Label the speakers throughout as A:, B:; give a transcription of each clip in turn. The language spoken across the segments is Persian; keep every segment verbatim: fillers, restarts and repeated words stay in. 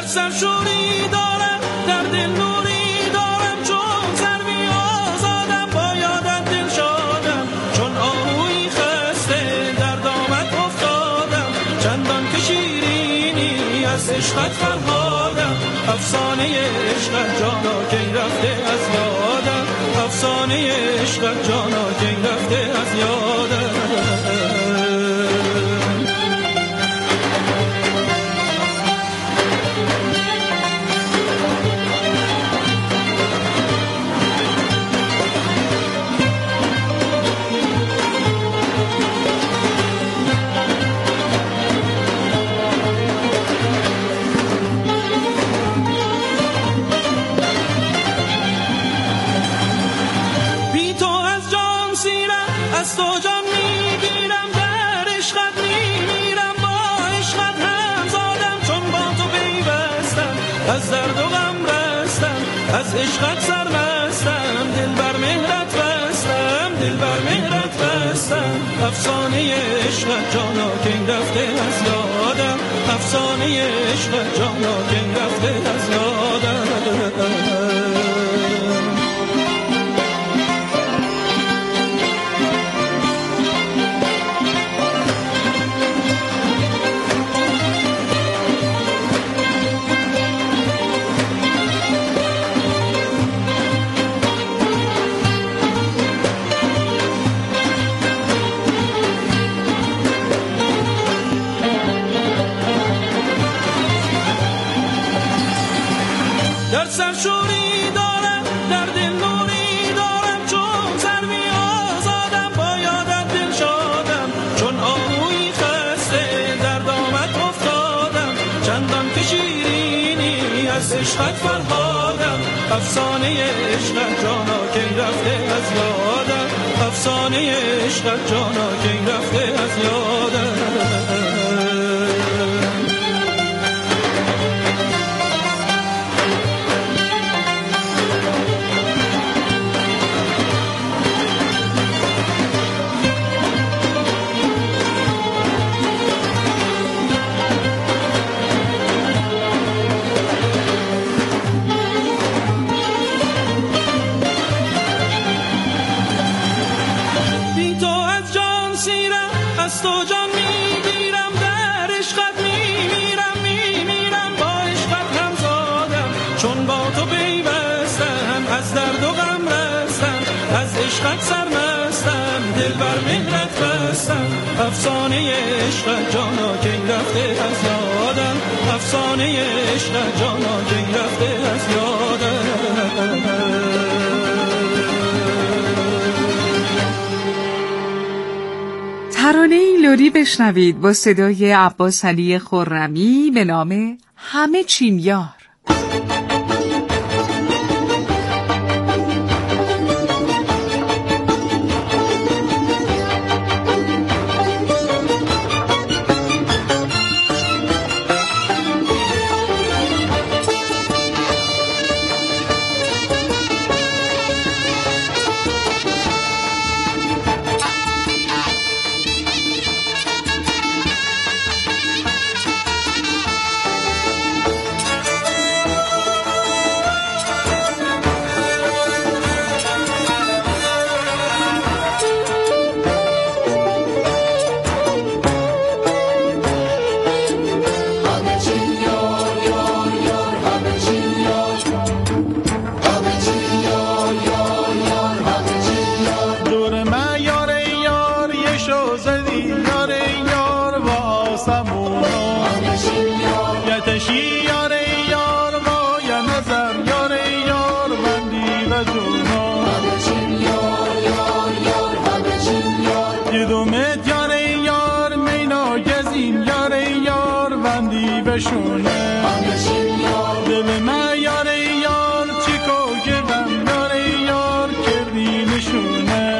A: سرشوری دارم، در دل نوری دارم، چون سروی آزادم، با یادت دل شادم، چون آهوی خسته در دامت افتادم، چندان که شیرینی از عشقت فرهادم، افسانه عشقت جانا کی رفته از یادم، افسانه عشقت جانا کی رفته از یادم. از تو جان میگیرم، در عشقت میمیرم، با عشقت هم زادم، چون با تو پیوستم، از درد و غم رستم، از عشقت سرمستم، دل بر مهرت بستم، دل بر مهرت بستم، افسانه عشقت جانا کی رفته از یادم، افسانه عشقت جانا کی رفته از یادم. در سرشوری دارم، در دل نوری دارم، چون سروی آزادم، با یادت دل شادم، چون آهوی خسته در دامت افتادم، چندان که شیرینی از عشقت فرهادم، افسانه عشقت جانا کی رفته از یادم، افسانه عشقت جانا کی رفته از یادم. از تو جان میگیرم، در عشقت میمیرم، میمیرم، با عشقت هم زادم، چون با تو پیوستم، از درد و غم رستم، از عشقت سرمستم، دل بر مهرت بستم، افسانه عشقت جانا کی رفته از یادم، افسانه عشقت جانا کی رفته از یادم.
B: ترانه این لری بشنوید با صدای عباس علی خرمی به نام همه چیم یار.
A: دل من یار یار چیکو که غم یار یار کردی نشونه،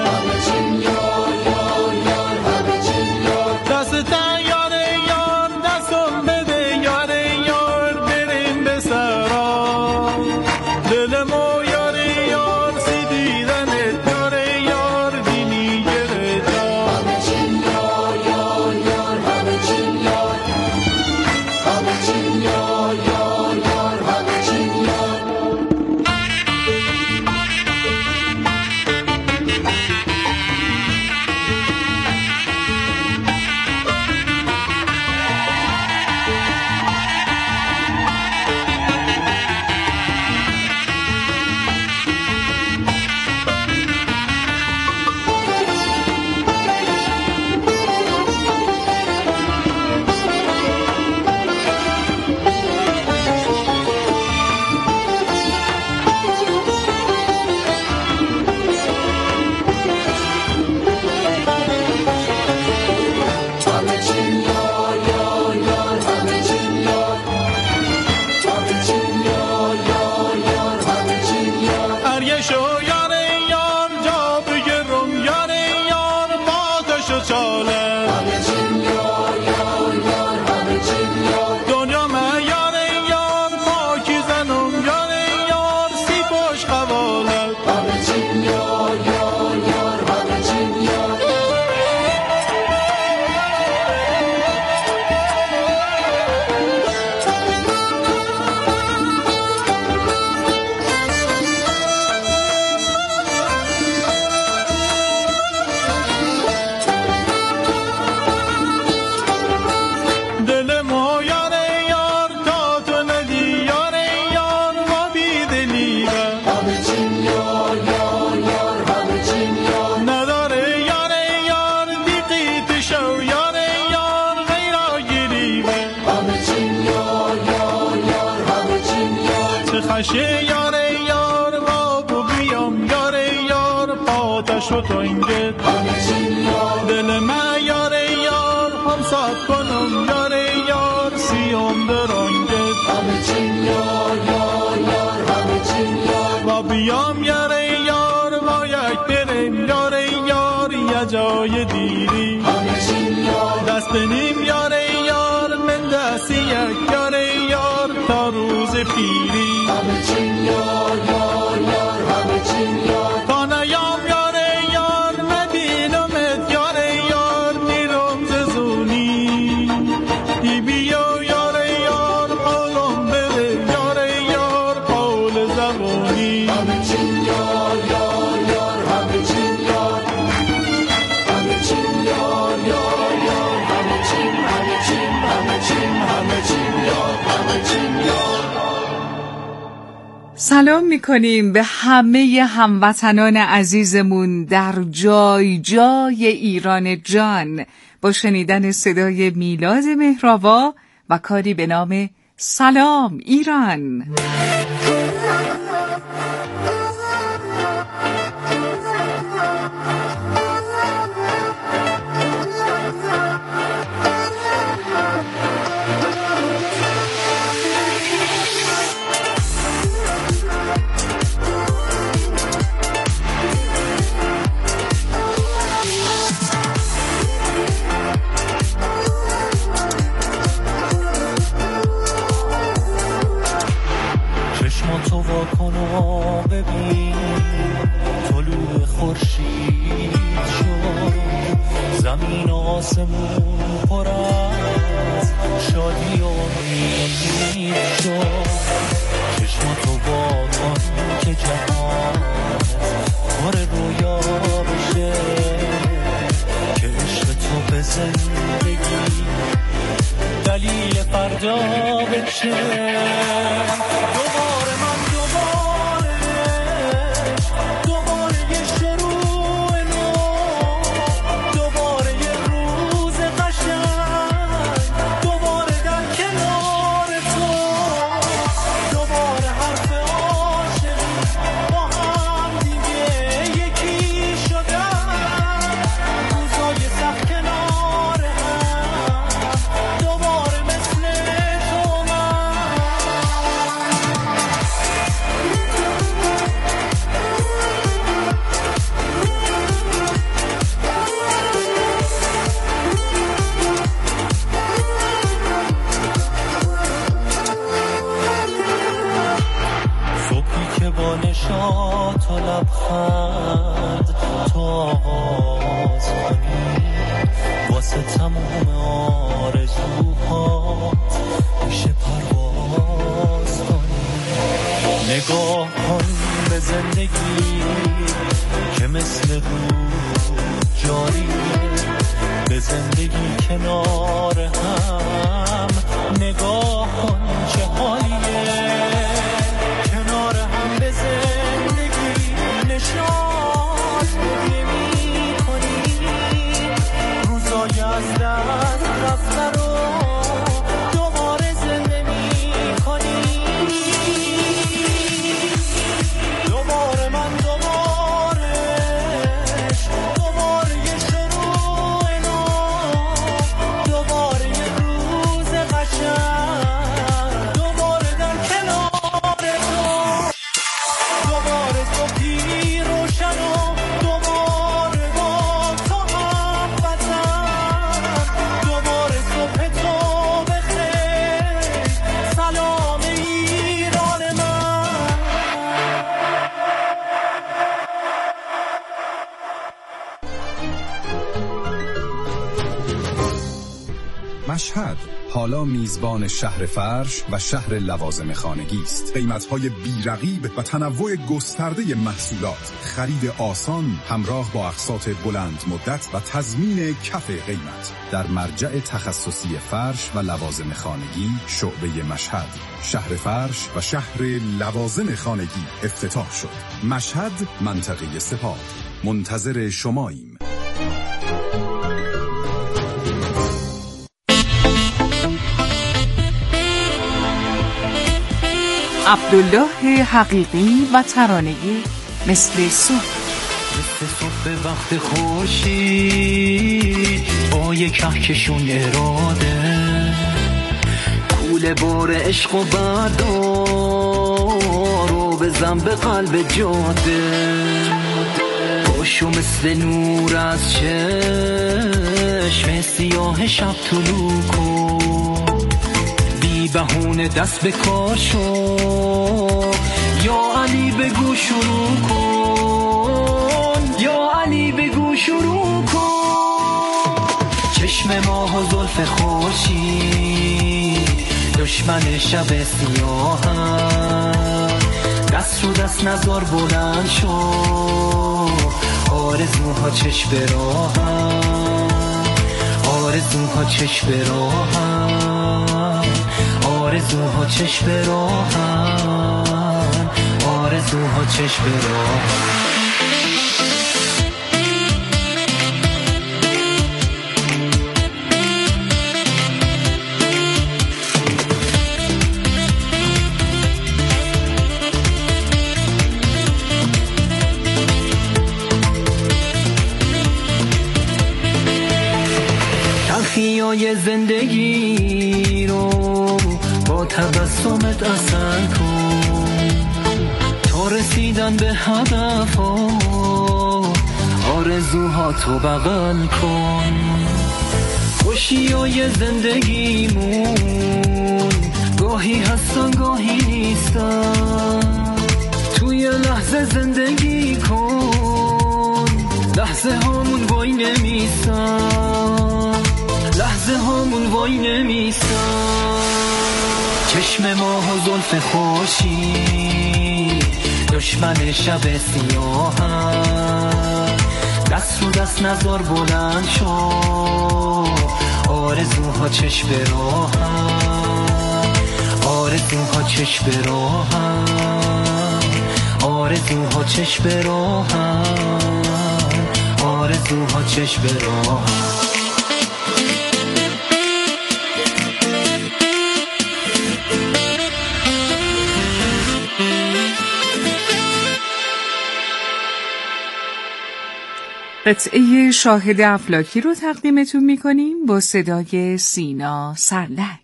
A: دست تا یار یار دستم بده یار یار بریم به سرا، دل مو یار یار سی دیدنت یار یار دینی گرتا، همه چیم یار یار یار همه چیم یار همه چیم یار. آتشه یاره یار و بیام یاره یار آتش و تو اینجا دل من یاره یار هم صاف کنم یاره یار سیام درانگه یار یار یار همه چین یار و بیام یاره یار و یک بریم یاره یار یه جای دیری دست نیم یاره یار من دستی یک یاره یار تا روز پیری همه چین یار یار یار همه چین یار تا نیام یاره یار ندینمت یاره یار میرم ززونی ای بیو یاره یار قولم بده یاره یار قول زبونی همه چین یار یار یار همه چین یار همه چین یار یار یار همه چین همه چین همه چین همه چین یار همه چین یار.
B: سلام میکنیم به همه هموطنان عزیزمون در جای جای ایران جان با شنیدن صدای میلاد مهرآوا و کاری به نام سلام ایران.
A: تو وا کن و ببین طلوع خورشید شد زمین و آسمون پر از شادی و امید شد چشماتو وا کن که جهان پر رویا بشه که عشق تو به زندگی دلیل فردا بشه نشاط و لبخند تو آغاز کنی واسه تموم آرزوهات میشه پرواز کنی نگاه کن به زندگی که مثل رود جاریه به زندگی کنار هم نگاه کن چه حالیه کنار هم به زندگی نشاط بگی می کنی روزای از دست رفته رو دوباره زنده می کنی دوباره من دوباره دوباره یه شروع نو دوباره یه روز قشنگ دوباره در کنار تو دوباره صبحی روشن و دوباره با تو هم وطن دوباره صبح تو بخیر سلام ایران من.
C: مشهد حالا میزبان شهر فرش و شهر لوازم خانگی است. قیمت‌های بی‌رقیب و تنوع گسترده محصولات، خرید آسان همراه با اقساط بلند مدت و تضمین کف قیمت در مرجع تخصصی فرش و لوازم خانگی شعبه مشهد. شهر فرش و شهر لوازم خانگی افتتاح شد. مشهد، منطقه سپاه. منتظر شماییم.
B: عبدالله حقیقی و ترانه‌ای مثل صبح.
D: مثل صبح وقت خورشید با یک کهکشون اراده، کوله بار عشق و بردار رو بزن به قلب جاده، باشو مثل نور از چشم سیاه شب طلوع کن، بی بهونه دست به کار شو، یا علی بگو شروع کن، یا علی بگو شروع کن. چشم ماه و زلف خورشید دشمن شب سیاهم، دست رو دست نزار بلند شو، آرزوها چشم به راهم، آرزوها چشم به راهم، آرزوها چشم به راهم، آرزوها چشم به راهم. خیای زندگی رو با تبسمت اثر کن، تا رسیدن به هدف ها آرزوها تو بغل کن. خوشیای زندگیمون گاهی هستن گاهی نیستن، توی لحظه زندگی کن، لحظه هامون وای نمیستن، لحظه هامون وای نمیستن. چشم ماه و زلف خورشید دشمن شب سیاهم، دست رو دست نزار بلند شو، آرزوها چشم به راهم، آرزوها چشم به راهم، آرزوها چشم به راهم، آرزوها چشم به راهم.
B: قطعه شاهد افلاکی رو تقدیمتون میکنیم با صدای سینا سرلک.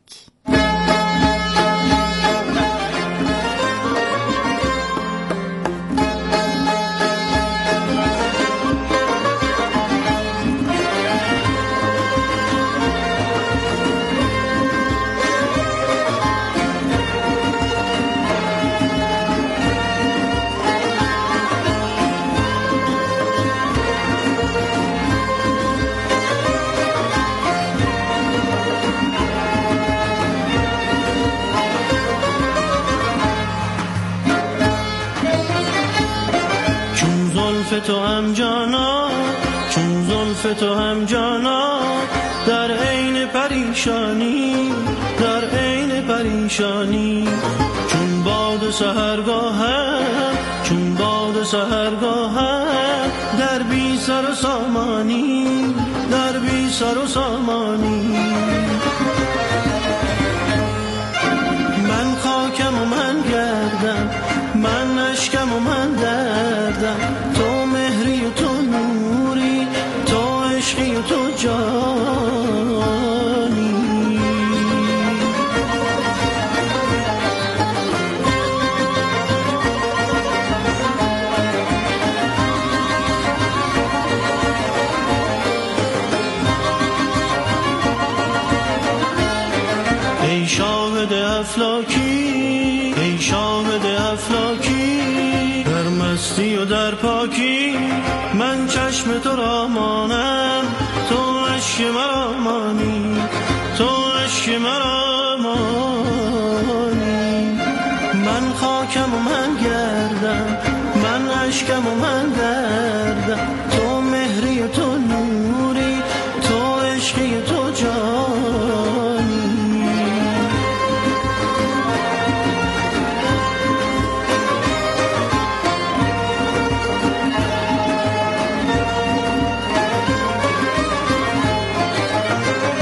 A: تو هم جانا، چون زلف تو هم جانا، در عین پریشانی، در عین پریشانی، چون باد سحرگاهم، چون باد سحرگاهم، در بی سر و سامانی، در بی سر و سامانی. من خاکم و من گردم، من اشکم و من دردم، تو مهری و تو نوری، تو عشقی و تو جانی. ای شاهد افلاکی، ای شاهد افلاکی، در مستی و در پاکی، من چشم تو را مانم، تو عشق مرا مانی، تو عشق مرا مانی. من خاکم و من گردم، من اشکم و من دردم، تو مهری و تو نوری، تو عشقی و تو جانی.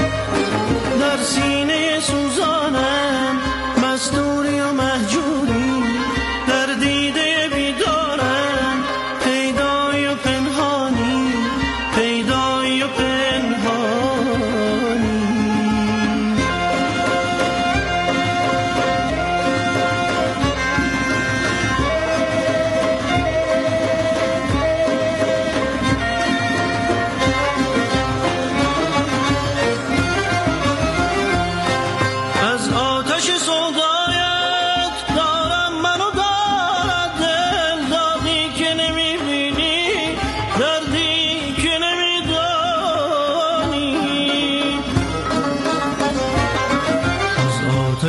A: در سینه سوزانم، مستوری و مهجوری،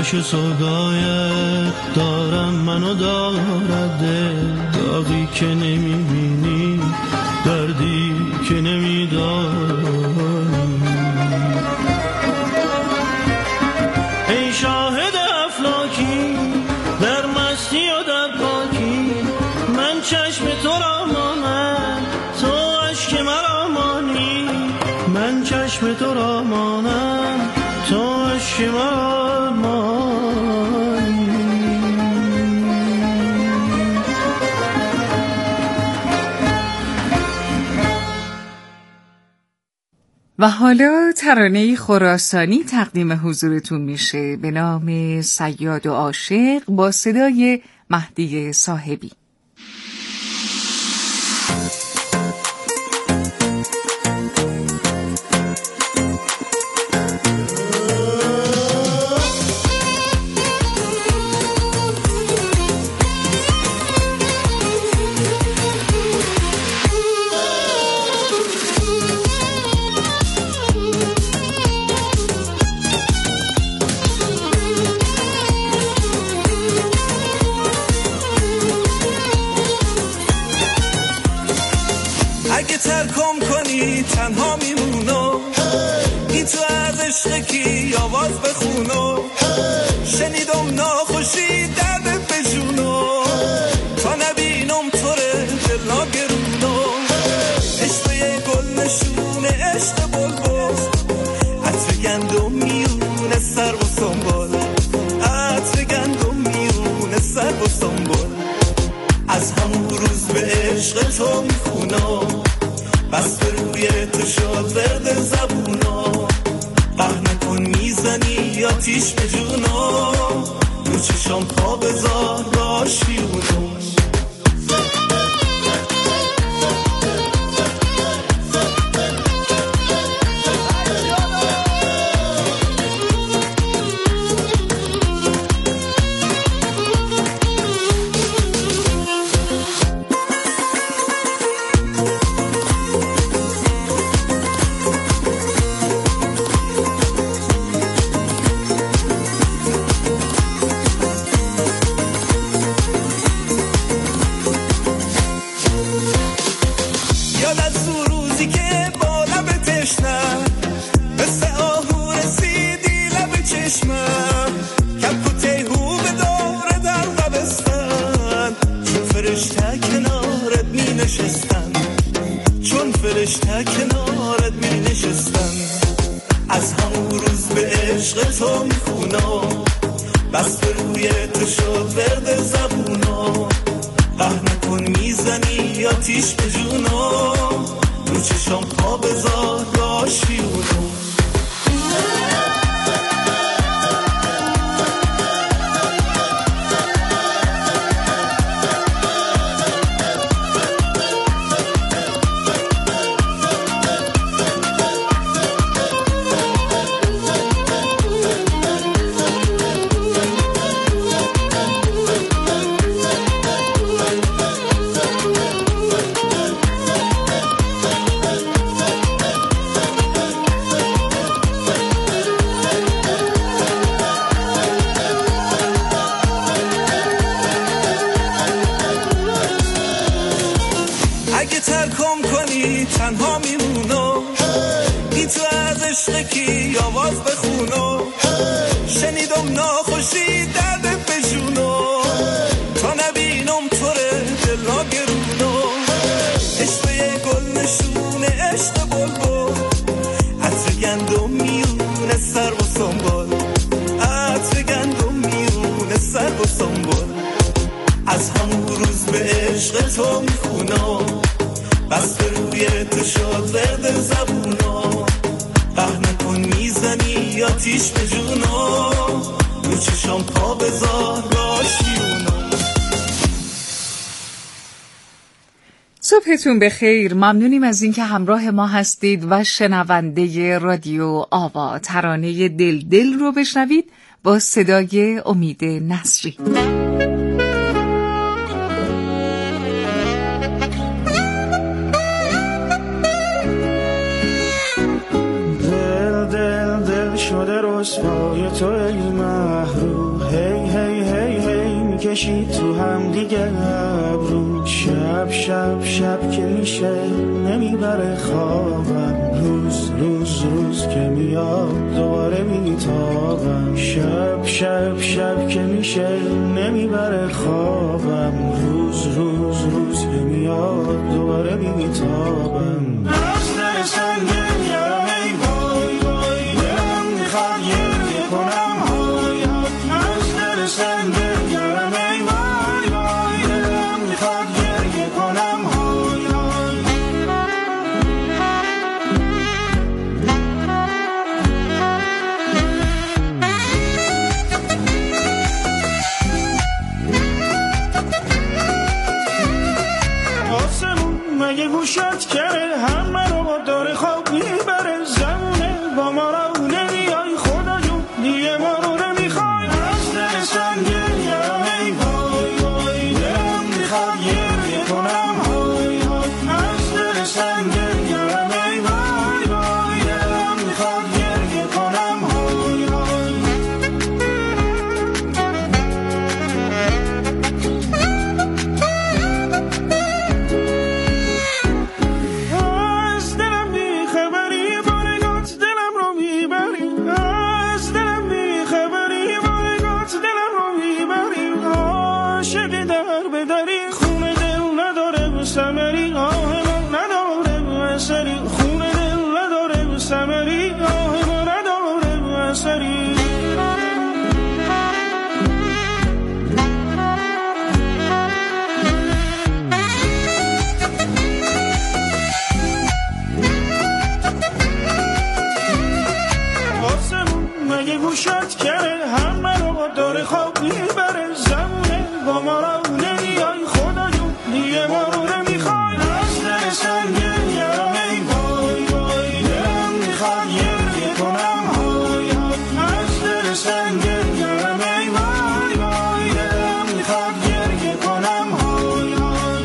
A: آتش سودایت دارم منو دارد دل، داغی که نمیبینی، دردی که نمیدانی. ای شاهد افلاکی در مستی و در پاکی، من چشم تو را مانم تو عشق مرا مانی، من چشم تو را مانم تو عشق مرا مانی.
B: و حالا ترانه خراسانی تقدیم حضورتون میشه به نام صیاد و عاشق با صدای مهدی صاحبی.
A: اگه ترکم کنی تنها میمونو، این تو از عشق کی آواز بخونو، شنیدم ناخوشی درد بجونو، تا نبینم توره دلا گرونو، عشق یه گل نشونه عشق بلبل، عطر گندم میونه سر و سنبال، عطر گندم میونه سر و سنبال، از همون روز به عشق تو میخونم، بس به روی تو شد ورد زبونو، قهر نکن میزنی یا تیش به جونو، رو چشام پا بذار راشیونو. چون فرشته کنارت می نشستن، از همون روز به عشق تو می خونم، بس به روی تو شد ورد زبونم، قهر نکن میزنی یا تیش به جونم، رو چشام پا بذار راشیونم. اگه ترکم کنی تنها میمونو، این تو از عشق کی آواز بخونو، شنیدم ناخوشی درد بجونو، تا نبینم توره دلا گرونو، عشق یه گل نشونه عشق بلبل، عطر گندم میونه سر و سنبال، عطر گندم میونه سر و سنبال، از همون روز به عشق تو میخونم، بس به روی تو شد ورد زبونم، قهر نکن میزنی یا تیش به جونم، رو چشام پا بذار راشیونم.
B: صبحتون بخیر، ممنونیم از اینکه همراه ما هستید و شنونده رادیو آوا. ترانه دل دل رو بشنوید با صدای امید نصری.
E: رسوای تو ای محرو، هی هی هی هی میکشی تو هم دیگه ابرو. شب شب شب که میشه نمیبره خوابم، روز روز روز که میاد دوباره میتابم. شب شب شب که میشه نمیبره خوابم، روز روز روز که میاد دوباره میتابم. از در سنگین یارم ای وای وای، دلم میخواد گریه کنم های های. از در سنگین یارم ای وای وای، دلم میخواد گریه کنم های های. آسمون مگه گوشت کرده همه رو با داره خواب میبره، زمونه با ما رو نمیای خدا جون دیگه ما رو نمیخوای. از دل سنگین یارم ای وای وای، دلم میخواد گریه کنم های های. از دل سنگین یارم ای وای وای، دلم میخواد گریه کنم های های. از دلم بیخبری بارگات دلم رو میبری، از دلم بیخبری بارگات دلم رو میبری. عاشق در بدری خونه دل نداره به ثمری، آه ما نداره به اثری. خونه دل نداره به ثمری، آه ما نداره به اثری. آسمون مگه گوشت کرده همه رو با داره خواب میبره، زمونه با ما رو نمیای خدا جون دیگه ما رو نمیخوای. از دل سنگین یارم ای وای وای، دلم میخواد گریه کنم های های. از دل سنگین یارم ای وای وای، دلم میخواد گریه کنم های های.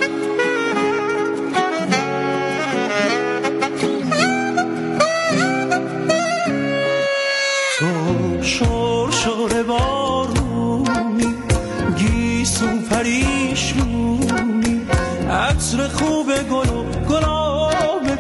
D: تو شور شور بارونی، گیسو پریشونی، عطر خوب گل و گلاب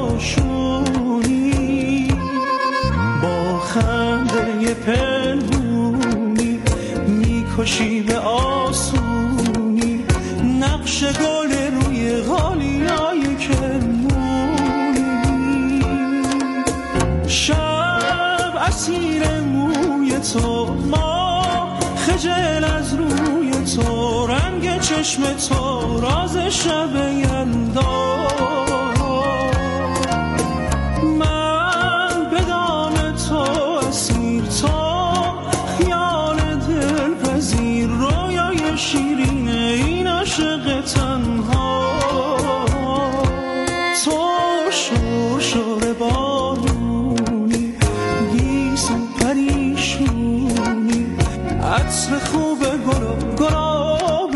D: کاشونی. با خنده پنهونی میکشی به آسونی، نقش گل روی غالیای کرمونی. شب اسیر موی تو، ما خجل از روی تو، رنگ چشم تو راز شب یلدا. من به دام تو اسیر، تو خیال دلپذیر، رویای شیرین این عاشق تنها. تو شور شور بارونی، گیسو پریشونی، عطر خوب گل و گلاب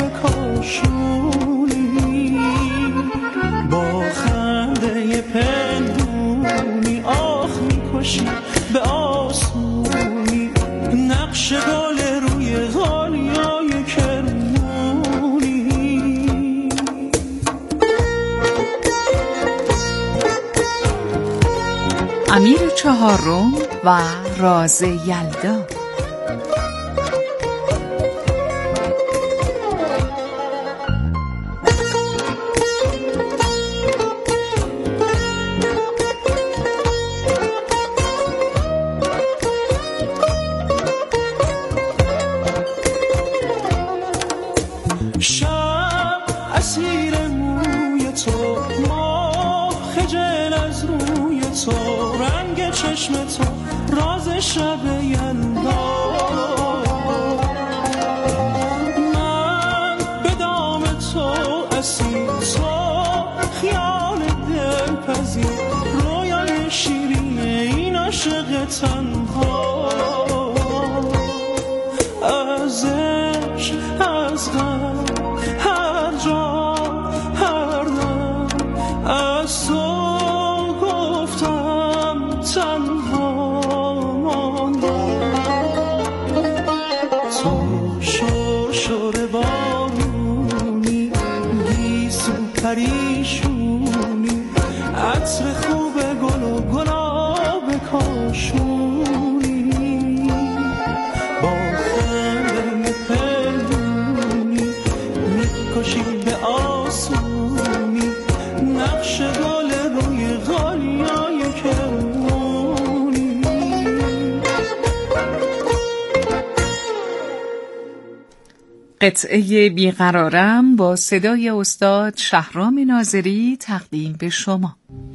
D: کاشونی. با خنده پنهونی آخ میکشی به آسونی، نقش گل روی غالیای کرمونی.
B: امیر چهارم و راز یلدا.
D: شب اسیر موی تو، ما خجل از روی تو، رنگ چشم تو راز شب یلدا. من به دام تو اسیر، تو خیال دلپذیر، رویای شیرین این عاشق تنها. از عشق از غم هر جا هر دم، از تو گفتم تنها ماندم.
A: پریشونی، عطر خوب گل و گلاب کاشونی، با خنده پنهونی میکشی به آسونی، نقش گل روی غالیای کرمونی.
B: قطعه بیقرارم با صدای استاد شهرام ناظری تقدیم به شما.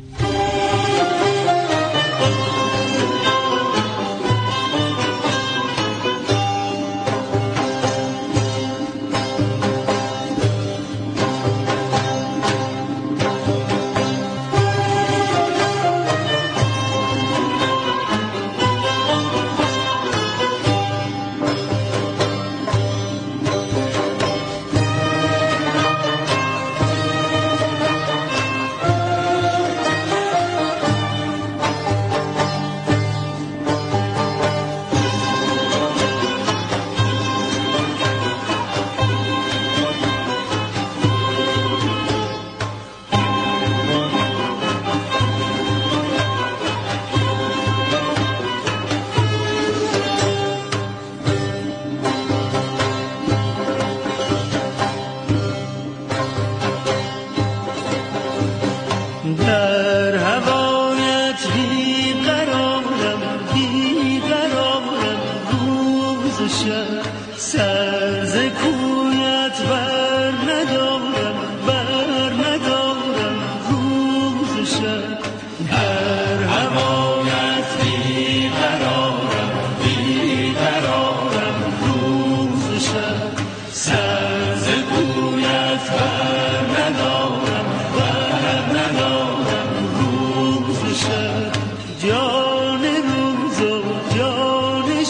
A: در هوایت بیقرارم، بیقرارم روز و شب، سر